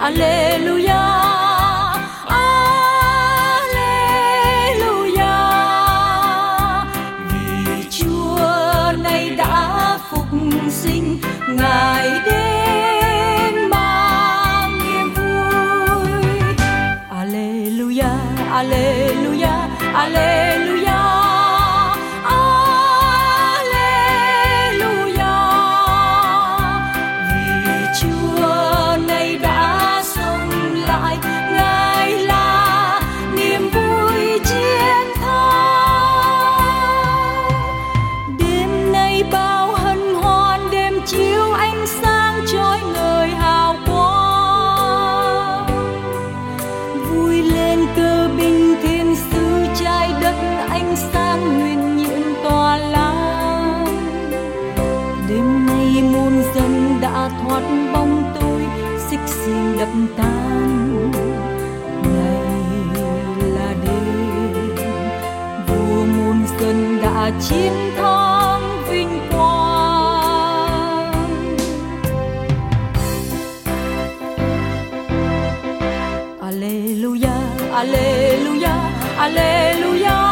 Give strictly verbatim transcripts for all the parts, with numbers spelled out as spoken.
Alleluia, Alleluia. Vì Chúa nay đã phục sinh, Ngài đến mang niềm vui. Alleluia, Alleluia, Alleluia. Thoát bóng tối xích xiềng đập tan, này là đêm vua muôn dân đã chiến thắng vinh quang. Alleluia, Alleluia, Alleluia.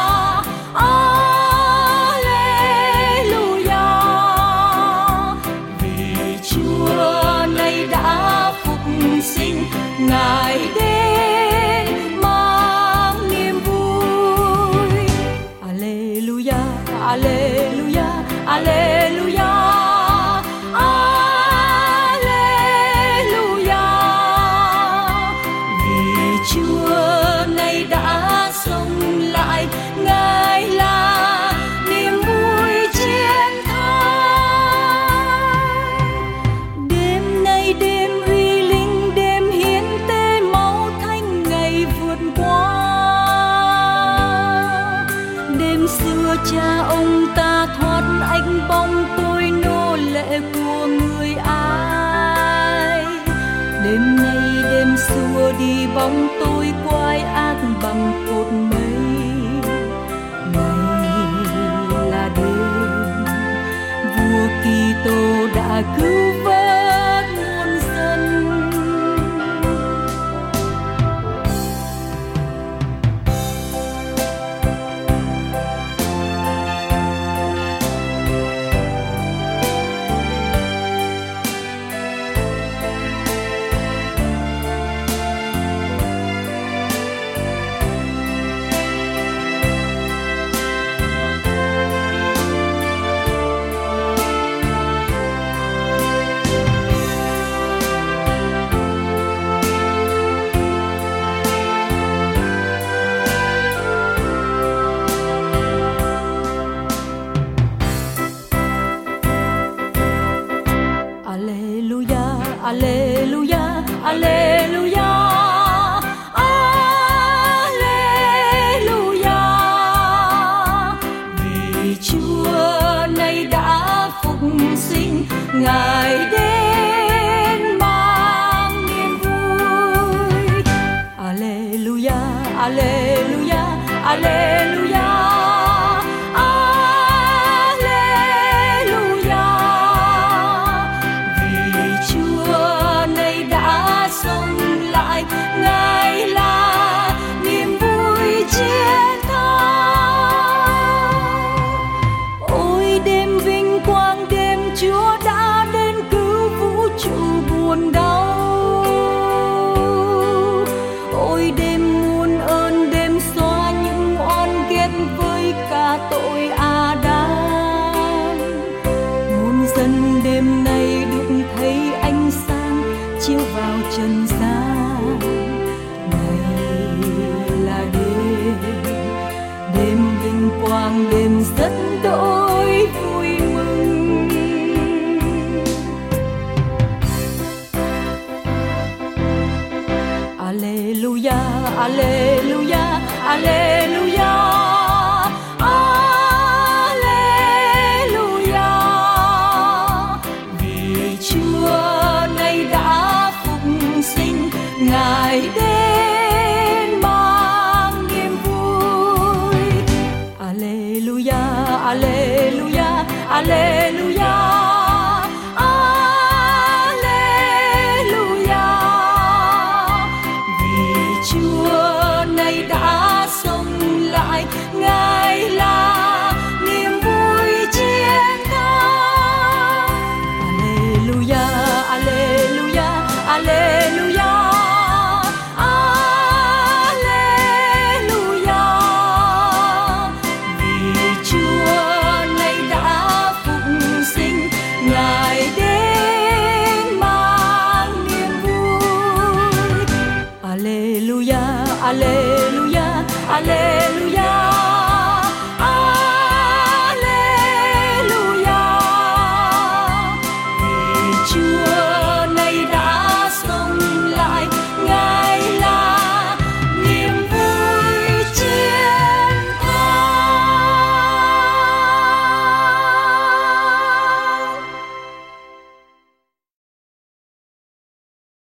Ngài đến mang niềm vui. Alleluia, Alleluia, Alleluia, Alleluia. Vì Chúa nay đã sống lại, Ngài là niềm vui chiến thắng. Đêm nay đêm uy linh, xưa cha ông ta thoát anh bóng tôi nô lệ của người ai. Đêm nay đêm xua đi bóng tôi quái ác bằng cột mây. Này là đêm vua Kitô đã cứu vớt muôn dân. Alleluia, Alleluia, Alleluia. Vì Chúa nay đã phục sinh, Ngài đến mang niềm vui. Alleluia, Alleluia, Alleluia. Ngài là niềm vui chiến thắng. Ôi đêm vinh quang, đêm Chúa đã đến cứu vũ trụ buồn đau. Ôi đêm muôn ơn, đêm xóa những oan ghét Alleluia.